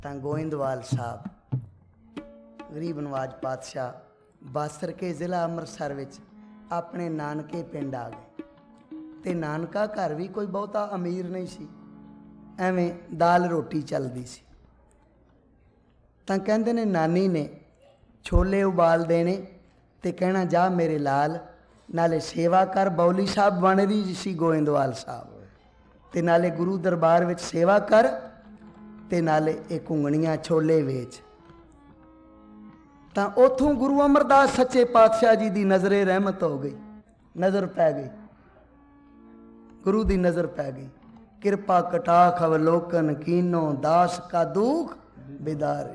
ਤਾਂ ਗੋਇੰਦਵਾਲ ਸਾਹਿਬ ਗਰੀਬ ਨਵਾਜ ਪਾਤਸ਼ਾਹ ਬਾਸਰ ਕੇ ਜ਼ਿਲ੍ਹਾ ਅੰਮ੍ਰਿਤਸਰ ਵਿੱਚ ਆਪਣੇ ਨਾਨਕੇ ਪਿੰਡ ਆ ਗਏ। ਤੇ ਨਾਨਕਾ ਘਰ ਵੀ ਕੋਈ ਬਹੁਤਾ ਅਮੀਰ ਨਹੀਂ ਸੀ, ਐਵੇਂ ਦਾਲ ਰੋਟੀ ਚੱਲਦੀ ਸੀ। ਤਾਂ ਕਹਿੰਦੇ ਨੇ ਨਾਨੀ ਨੇ ਛੋਲੇ ਉਬਾਲ ਦੇਣੇ ਤੇ ਕਹਿਣਾ ਜਾ ਮੇਰੇ ਲਾਲ, ਨਾਲੇ ਸੇਵਾ ਕਰ। ਬੌਲੀ ਸਾਹਿਬ ਬਣ ਰਹੀ ਸੀ ਗੋਇੰਦਵਾਲ ਸਾਹਿਬ, ਤੇ ਨਾਲੇ ਗੁਰੂ ਦਰਬਾਰ ਵਿੱਚ ਸੇਵਾ ਕਰ, ਤੇ ਨਾਲੇ ਇਹ ਘੁੰਗਣੀਆਂ ਛੋਲੇ ਵੇਚ। ਤਾਂ ਉੱਥੋਂ ਗੁਰੂ ਅਮਰਦਾਸ ਸੱਚੇ ਪਾਤਸ਼ਾਹ ਜੀ ਦੀ ਨਜ਼ਰੇ ਰਹਿਮਤ ਹੋ ਗਈ, ਨਜ਼ਰ ਪੈ ਗਈ, ਗੁਰੂ ਦੀ ਨਜ਼ਰ ਪੈ ਗਈ। ਕਿਰਪਾ ਕਟਾਖ ਅਵਲੋਕਨ ਕੀਨੋ ਦਾਸ ਕਾ ਦੁਖ ਬਿਦਾਰੇ।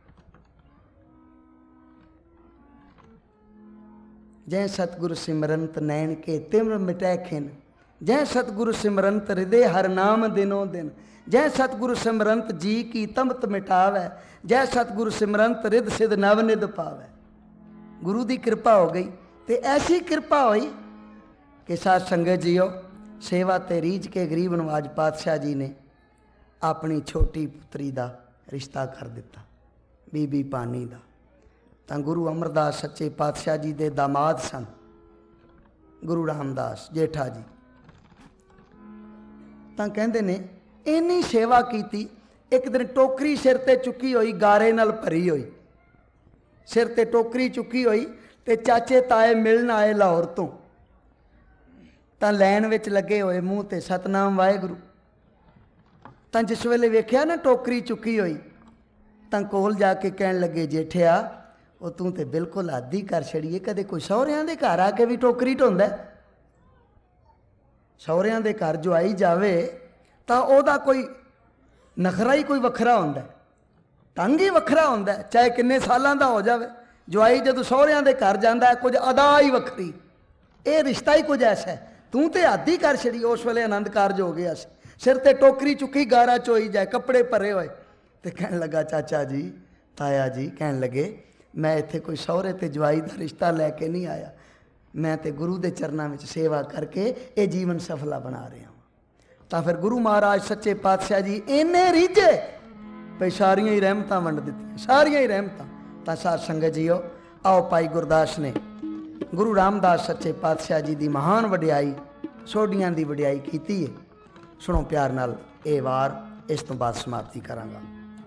जय सतगुरु सिमरंत नैन के तिम्र मिटै खिन, जय सतगुरु सिमरंत हृदय हर नाम दिनों दिन, जय सतगुरु सिमरंत जी की तमत मिटावै, जय सतगुरु सिमरंत रिद सिद्ध नवनिध पावै। गुरु की कृपा हो गई, तो ऐसी कृपा हुई कि साध संगत जीओ सेवा ते रीझ के गरीब नवाज पातशाह जी ने अपनी छोटी पुत्री का रिश्ता कर दिता, बीबी पानी का। ਤਾਂ ਗੁਰੂ ਅਮਰਦਾਸ ਸੱਚੇ ਪਾਤਸ਼ਾਹ ਜੀ ਦੇ ਦਾਮਾਦ ਸਨ ਗੁਰੂ ਰਾਮਦਾਸ ਜੇਠਾ ਜੀ। ਤਾਂ ਕਹਿੰਦੇ ਨੇ ਇੰਨੀ ਸੇਵਾ ਕੀਤੀ। ਇੱਕ ਦਿਨ ਟੋਕਰੀ ਸਿਰ ਤੇ ਚੁੱਕੀ ਹੋਈ, ਗਾਰੇ ਨਾਲ ਭਰੀ ਹੋਈ, ਸਿਰ ਤੇ ਟੋਕਰੀ ਚੁੱਕੀ ਹੋਈ, ਤੇ ਚਾਚੇ ਤਾਏ ਮਿਲਣ ਆਏ ਲਾਹੌਰ ਤੋਂ। ਤਾਂ ਲੈਣ ਵਿੱਚ ਲੱਗੇ ਹੋਏ, ਮੂੰਹ ਤੇ ਸਤਨਾਮ ਵਾਹਿਗੁਰੂ। ਤਾਂ ਜਿਸ ਵੇਲੇ ਵੇਖਿਆ ਨਾ ਟੋਕਰੀ ਚੁੱਕੀ ਹੋਈ, ਤਾਂ ਕੋਲ ਜਾ ਕੇ ਕਹਿਣ ਲੱਗੇ ਜੇਠਿਆ ਉਹ ਤੂੰ ਤੇ ਬਿਲਕੁਲ ਹੱਦ ਹੀ ਕਰ ਛੜੀਏ। ਕਦੇ ਕੋਈ ਸਹੁਰਿਆਂ ਦੇ ਘਰ ਆ ਕੇ ਵੀ ਟੋਕਰੀ ਢੋਂਦਾ। ਸਹੁਰਿਆਂ ਦੇ ਘਰ ਜੋ ਆਈ ਜਾਵੇ ਤਾਂ ਉਹਦਾ ਕੋਈ ਨਖਰਾ ਹੀ ਕੋਈ ਵੱਖਰਾ ਹੁੰਦਾ, ਢੰਗ ਹੀ ਵੱਖਰਾ ਹੁੰਦਾ, ਚਾਹੇ ਕਿੰਨੇ ਸਾਲਾਂ ਦਾ ਹੋ ਜਾਵੇ। ਜਵਾਈ ਜਦੋਂ ਸਹੁਰਿਆਂ ਦੇ ਘਰ ਜਾਂਦਾ ਕੁਝ ਅਦਾ ਹੀ ਵੱਖਰੀ, ਇਹ ਰਿਸ਼ਤਾ ਹੀ ਕੁਝ ਐਸਾ ਹੈ। ਤੂੰ ਤੇ ਹੱਦ ਹੀ ਕਰ ਛੜੀ। ਉਸ ਵੇਲੇ ਆਨੰਦ ਕਾਰਜ ਹੋ ਗਿਆ ਸੀ, ਸਿਰ ਤੇ ਟੋਕਰੀ ਚੁੱਕੀ, ਗਾਰਾ ਚੋਈ ਜਾਏ, ਕੱਪੜੇ ਭਰੇ ਹੋਏ। ਤੇ ਕਹਿਣ ਲੱਗਾ ਚਾਚਾ ਜੀ, ਤਾਇਆ ਜੀ, ਕਹਿਣ ਲੱਗੇ ਮੈਂ ਇੱਥੇ ਕੋਈ ਸਹੁਰੇ ਤੇ ਜਵਾਈ ਦਾ ਰਿਸ਼ਤਾ ਲੈ ਕੇ ਨਹੀਂ ਆਇਆ, ਮੈਂ ਤੇ ਗੁਰੂ ਦੇ ਚਰਨਾਂ ਵਿੱਚ ਸੇਵਾ ਕਰਕੇ ਇਹ ਜੀਵਨ ਸਫਲਾ ਬਣਾ ਰਿਹਾ ਹਾਂ। ਤਾਂ ਫਿਰ ਗੁਰੂ ਮਹਾਰਾਜ ਸੱਚੇ ਪਾਤਸ਼ਾਹ ਜੀ ਇੰਨੇ ਰੀਝੇ ਭਈ ਸਾਰੀਆਂ ਹੀ ਰਹਿਮਤਾਂ ਵੰਡ ਦਿੱਤੀਆਂ, ਸਾਰੀਆਂ ਹੀ ਰਹਿਮਤਾਂ। ਤਾਂ ਸਾਧ ਸੰਗਤ ਜੀਓ, ਆਓ ਭਾਈ ਗੁਰਦਾਸ ਨੇ ਗੁਰੂ ਰਾਮਦਾਸ ਸੱਚੇ ਪਾਤਸ਼ਾਹ ਜੀ ਦੀ ਮਹਾਨ ਵਡਿਆਈ, ਸੋਢੀਆਂ ਦੀ ਵਡਿਆਈ ਕੀਤੀ ਹੈ। ਸੁਣੋ ਪਿਆਰ ਨਾਲ ਇਹ ਵਾਰ, ਇਸ ਤੋਂ ਬਾਅਦ ਸਮਾਪਤੀ ਕਰਾਂਗਾ।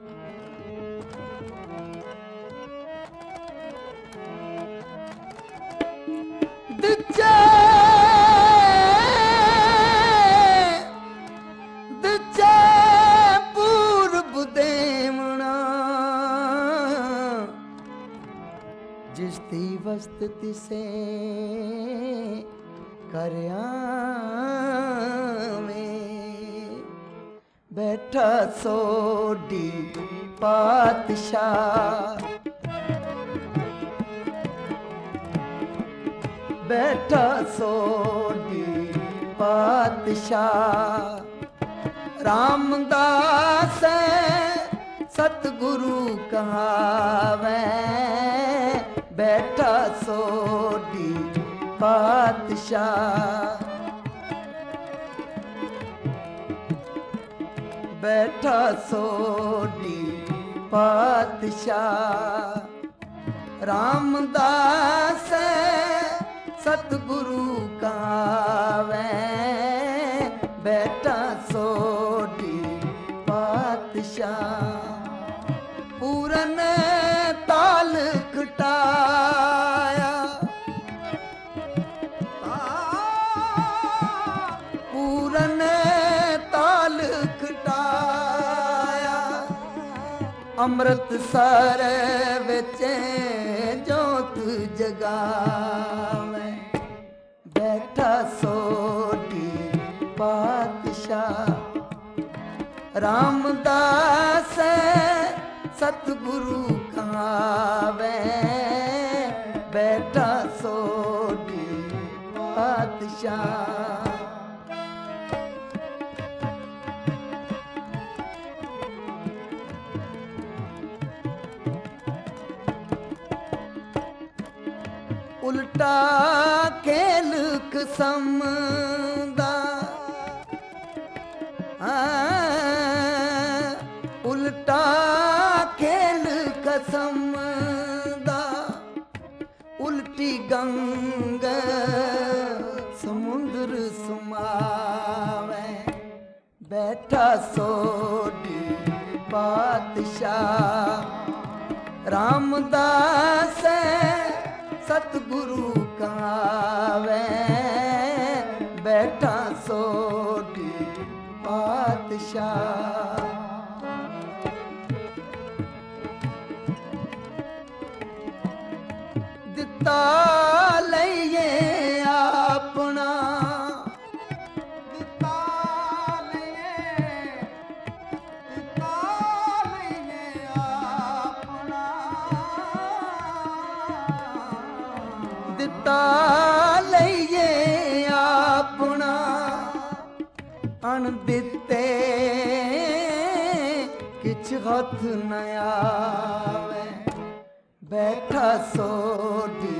ਪੂਰਬ ਦੇਵਣਾ ਜਿਸ ਦੀ ਵਸਤ ਤਿਸੇ ਕਰਿਆ ਮੈਂ ਬੈਠਾ ਸੋਢੀ ਪਾਤਸ਼ਾਹ, बैठा सोढी पातशाह। रामदास सतगुरु कहावै, बैठा सोढी पातशाह। बैठा सोढी पातशाह। रामदास सतगुरु कावै, बैठा सोढी पातशाह। पूरन ताल खटाया, पूरन ताल खटाया। अमृतसर विच जोत जगावै, बैठा सोढी पातशाह। रामदास सतगुरु कहावै, बैठा सोढी पातशाह। उल्टा खेल कसम दा, उल्टा ਪਾਤਸ਼ਾਹ। ਰਾਮਦਾਸ ਸਤਿਗੁਰੂ ਕਾਵੇ, ਬੈਠਾ ਸੋਢੀ ਪਾਤਸ਼ਾਹ। ਦਿੱਤਾ ਲਈਏ ਆਪਣਾ, ਦਿੱਤਾ ਲਈਏ ਆਪਣਾ, ਦਿੱਤਾ ਲਈਏ ਆਪਣਾ, ਅਣ ਦਿੱਤੇ ਕਿਛ ਹੱਥ ਨ ਆਵੇ, ਬੈਠਾ ਸੋਢੀ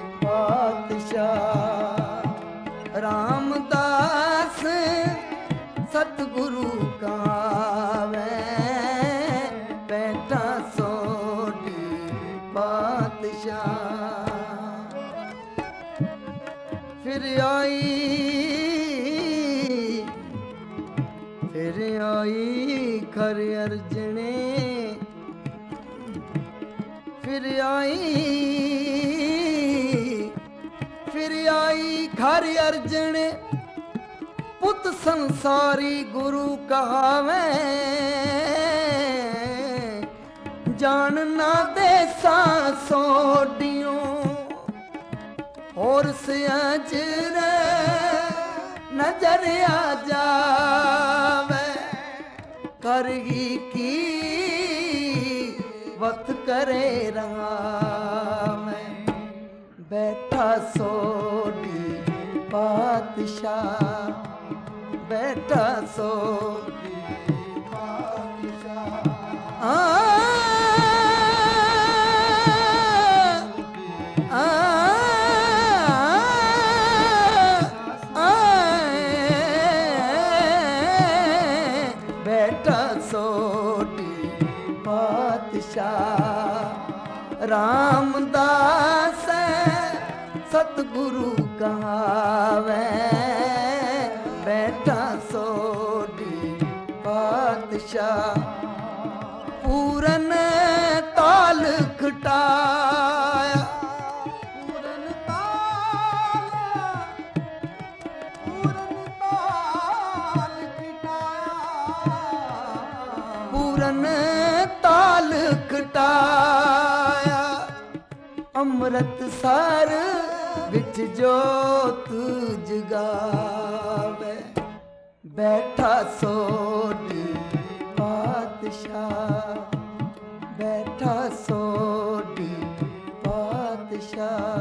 ਪਾਤਸ਼ਾਹ। ਰਾਮਦਾਸ ਸਤਿਗੁਰੂ ਕਾਵੇ, ਬੈਠਾ ਸੋਢੀ ਪਾਤਸ਼ਾਹ। ਫਿਰ ਆਈ ਖਰ ਅਰਜਣੇ, ਫਿਰ ਆਈ ਖਰ ਅਰਜਣੇ, ਪੁੱਤ ਸੰਸਾਰੀ ਗੁਰੂ ਕਹਾਵੇ, ਜਾਣ ਨਾ ਦੇਸਾਂ ਸੋਢਿਓ, ਹੋਰ ਸਿਆਜਰ ਨਜ਼ਰ ਆ ਜਾਵੇ, ਕਰਗੀ ਕੀ ਵਤ ਕਰੇ ਰਾਮ, ਬੈਠਾ ਸੋਢੀ ਪਾਤਸ਼ਾਹ, ਬੈਠਾ ਸੋਢੀ ਪਾਤਸ਼ਾਹ। ਬੈਠਾ ਸੋਢੀ ਪਾਤਸ਼ਾਹ। ਰਾਮਦਾਸ ਸਤਿਗੁਰੂ ਕਹਾਵੇ, ਬੈਠਾ ਸੋਢੀ ਪਾਤਸ਼ਾਹ। ਪੂਰਨ ਤਾਲ ਖਟਾਇਆ, ਪੂਰਨ ਤਾਲ ਖਟਾਇਆ, ਪੂਰਨ ਤਾਲ ਖਟਾਇਆ, ਅੰਮ੍ਰਿਤ ਸਰ ਵਿੱਚ ਜੋਤ ਜਗਾਵੇ, ਬੈਠਾ ਸੋਢੀ ਪਾਤਸ਼ਾਹ, ਬੈਠਾ ਸੋਢੀ ਪਾਤਸ਼ਾਹ।